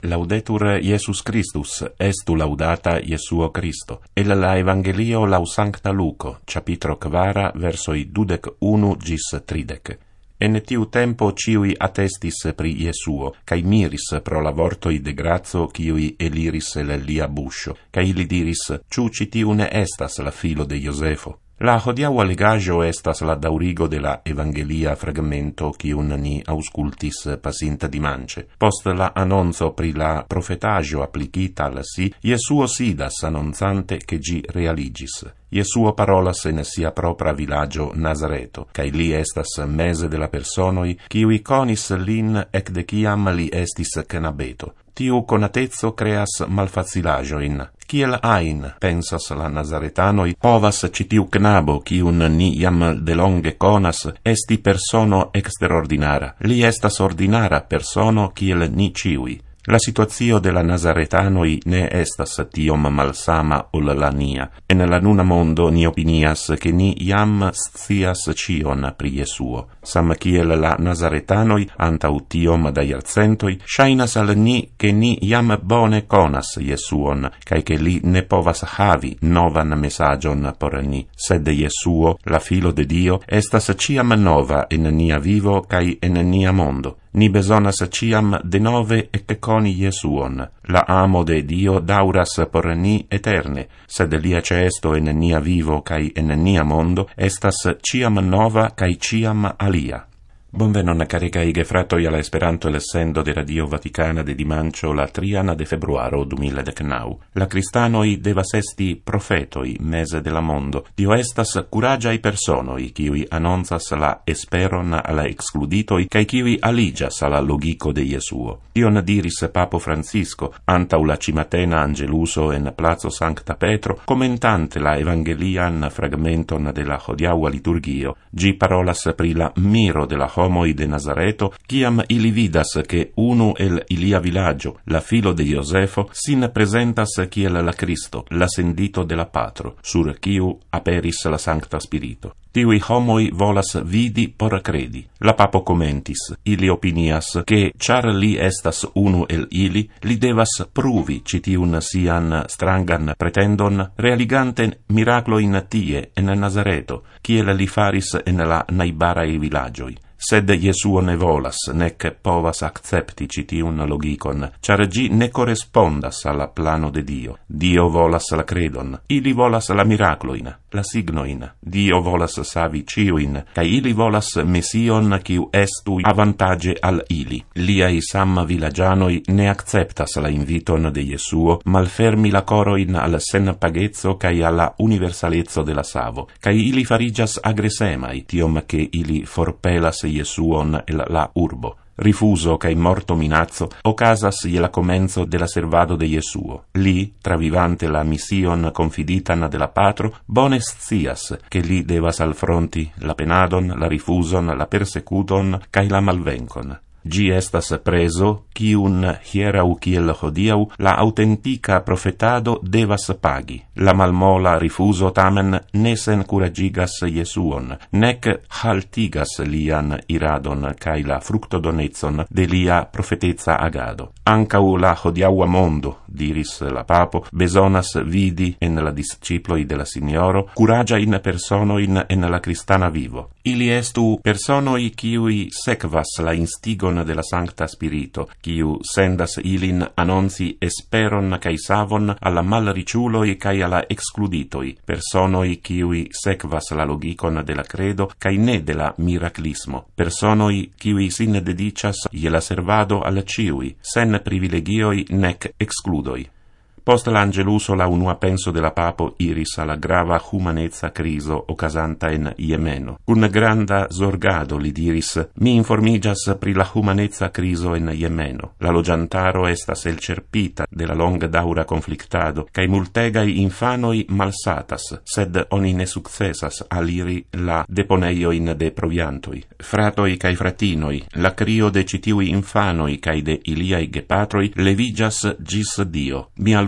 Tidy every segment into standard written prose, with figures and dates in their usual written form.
Laudetur Iesus Christus, estu laudata Iesuo Christo. El la Evangelio lau Sancta Luco, capitro 4, versoi 21 gis 30. En tiu tempo ciui attestis pri Iesuo, cae miris pro la vortoi de grazo ciui eliris el lia buscio, cae ili diris, ciu citiu ne estas la filo de Iosefo. La hodiaua legajo estas la daurigo de la Evangelia fragmento cium ni auscultis pasinta dimanche. Post la annonzo pri la profetaggio applicita al si, Iesuo sidas annonzante che gi realigis. Iesuo parolas in sia propra villaggio Nazareto, cae li estas mese de la personoi, ciui conis lin ec de ciam li estis knabeto. Tiu conatezzo creas malfacilagioin. Kiel ain, pensas la Nazaretanoi, povas citiu knabo, cium ni iam de longe conas, esti persono extraordinara. Li estas ordinara persono kiel ni ciui. La situazio de la Nazaretanoi ne estas tiom malsama ol la nia. En la nuna mondo ni opinias che ni iam scias cion pri Iesuo. Sam kiel la Nazaretanoi, antau tiom da iarcentoi, shainas al ni che ni iam bone conas Iesuon, cae che li ne povas havi novan messagion por ni. Sed Iesuo, la filo de Dio, estas ciam nova in nia vivo cae in nia mondo. Ni besonas ciam de nove ec coni Iesuon. La amo de Dio dauras por ni eterne, sed lia cesto in nia vivo cae in nia mondo estas ciam nova cae ciam alia. Bonvenon carigai gefratoi alla Esperanto lessendo de Radio Vaticana de dimancio la 3 de februaro 2019. La cristanoi devas esti profetoi mese de la mondo. Dio estas curagiai personoi, ciui annonzas la esperon alla excluditoi, cae ciui aligias alla logico de Iesuo. Ion diris Papo Francisco, antau la cimatena angeluso en Plazo Sancta Petro, commentante la Evangelian fragmenton de la hodiaua liturgio, gi parolas pri la miro de la homoi de Nazareto, ciam ili vidas che unu el ilia villaggio, la filo de Iosefo, sin presentas ciel la Cristo, la sendito de la Patro, sur ciu aperis la Sancta Spirito. Tiui homoi volas vidi por credi. La Papo commentis, ili opinias, che char li estas unu el ili, li devas pruvi citiun sian strangan pretendon, realigante miracloin tie en Nazareto, ciel li faris en la naibarae villagioi. Sed Iesuo ne volas, nec povas accepti citiun logicon, char gi ne correspondas alla plano de Dio. Dio volas la credon, ili volas la miracloin, la signoin. Dio volas savi ciuin, ca ili volas Mession ciu estu avantage al ili. Liai sam villagianoi ne acceptas la inviton de Iesuo, malfermi la coroin al sen pagezzo cae alla universalezzo de la savo, ca ili farigias agresemai, tiom che ili forpelas Iesuon el la urbo. Rifuso cae morto minazzo ocasas ie la comenzo de la servado de Iesuo. Li, travivante la mission confiditan de la Patro, bone scias che li devas al fronti la penadon, la rifuson, la persecuton, cae la malvencon. Gi estas preso, ciun hierau ciel hodiau, la autentica profetado devas pagi. La malmola rifuso tamen ne sen curagigas Iesuon, nec haltigas lian iradon cae la fructodonezon de lia profetezza agado. Ancau la hodiaua mondo, diris la Papo, besonas vidi en la disciploi de la Signoro, curagia in personoin en la Cristana vivo. Ili estu personoi ciui sekvas la instigon de la Sancta Spirito, ciu sendas ilin annonzi esperon cae savon alla malriciuloi cae alla excluditoi, personoi ciui sekvas la logicon de la credo cae ne de la miraclismo, personoi ciui sin dedicas ie la servado al ciui, sen privilegioi nec excludoi. Post l'angeluso la unua penso de la Papo iris alla grava humanezza criso ocasanta en Iemeno. Cun granda zorgado li diris, mi informigas pri la humanezza criso en Iemeno. La logiantaro estas elcerpita de la longa daura conflictado, cae multegai infanoi malsatas, sed oni ne successas aliri la deponeioin de proviantoi. Fratoi cae fratinoi, la crio de citiui infanoi cae de iliai gepatroi levigas gis Dio. Mi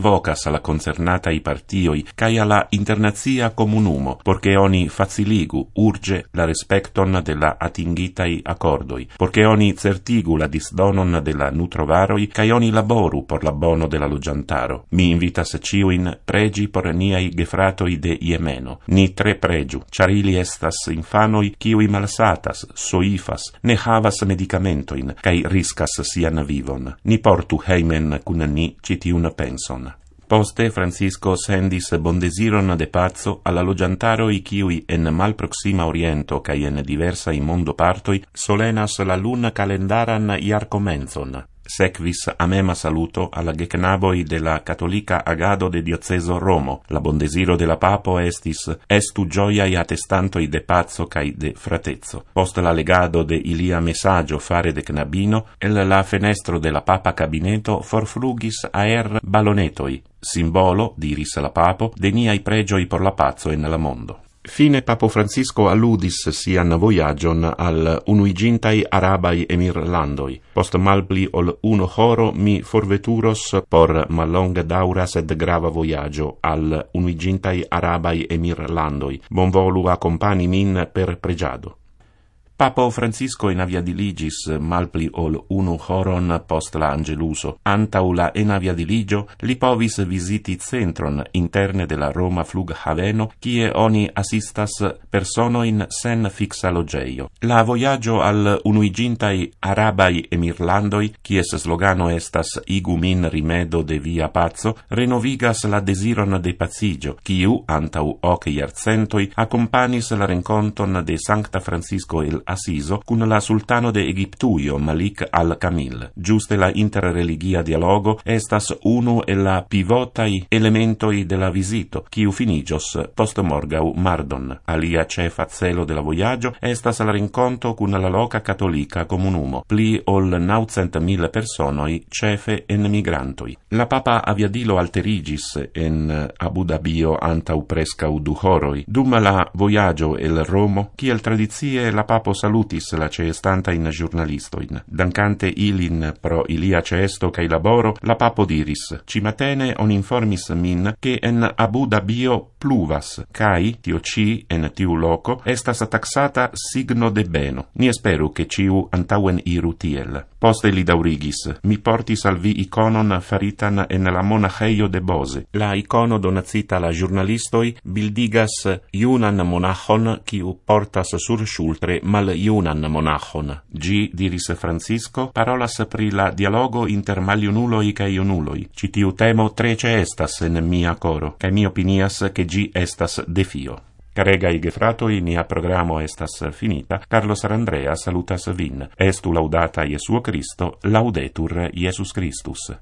vocas alla concernatai partioi cae alla internazia comunumo, porche oni faciligu urge la respecton della attingitai accordoi, porche oni certigu la disdonon della nutrovaroi, cae oni laboru por la bono della logiantaro. Mi invitas ciuin pregi por niai gefratoi de Iemeno. Ni tre pregiu, char ili estas infanoi kiui malsatas, soifas, ne havas medicamentoin, cae riscas sian vivon. Ni portu heimen cun ni citiun penson. Poste Francisco sendis bondesiron de pazzo alla logiantaroi kiui en malproxima oriento cae en diversai mondo partoi solenas la luna calendaran iar comenzon. Sequis amema saluto alla geknaboi de la catolica agado de dioceso Romo. La bondesiro de la papo estis estu gioiai attestantoi de pazzo cae de fratezzo. Post la legado de ilia messaggio fare de knabino, el la fenestro de la papa cabineto forflugis aer ballonetoi, simbolo, diris la papo, de niai pregioi por la pazzo en la mondo. Fine Papo Francisco alludis sian voyagion al unuigintai Arabai Emirlandoi. Post malpli ol 1 horo mi forveturos por mallonga daura sed grava voyagio al unuigintai Arabai Emirlandoi. Bonvolu accompani min per pregiado. Papo Francisco enaviadiligis malpli ol 1 horon post la Angeluso. Antau la enaviadiligio li povis visiti centron interne de la Roma flughaveno, kie oni assistas personoin sen fixa logeio. La voyaggio al unuigintai Arabai Emirlandoi, kies slogano estas igu min rimedo de via pazzo, renovigas la desiron de pazigio, kiu antau 8 iarcentoi accompanis la renconton de Sancta Francisco el Asiso cun la sultano de Egiptuio Malik al-Kamil. Giuste la interreligia dialogo estas unu e la pivotai elementoi de la visito, kiu finigios post morgau mardon. Alia cefa celo de la voyaggio estas la renconto cun la loca catolica comunumo, pli ol 900.000 personoi cefe en migrantoi. La papa aviadilo alterigis en Abu Dhabio antau prescau 2 horoi. Dum la voyaggio el Romo, kiel tradizie la papo salutis la ceestantain giornalistoin. Dancante ilin pro ilia ceesto cae laboro, la papo diris: cimatene on informis min che en Abu Dhabio pluvas, cae tio ci en tiu loco estas taxata signo de beno. Ni esperu che ciu antauen iru tiel. Poste li daurigis: mi portis al vi iconon faritan en la monacheio de Bose. La icono donacita la giornalistoi bildigas iunan monachon kiu portas sur shultre mal iunan monachon. Gi, diris Francisco, parolas pri la dialogo inter maliunuloi ca iunuloi. Citiu temo trece estas en mia coro, ca mi opinias che gi estas defio. Caregai gefratoi, nia programo estas finita. Carlos Arandrea salutas vin. Estu laudata Jesuo Christo, laudetur Jesus Christus.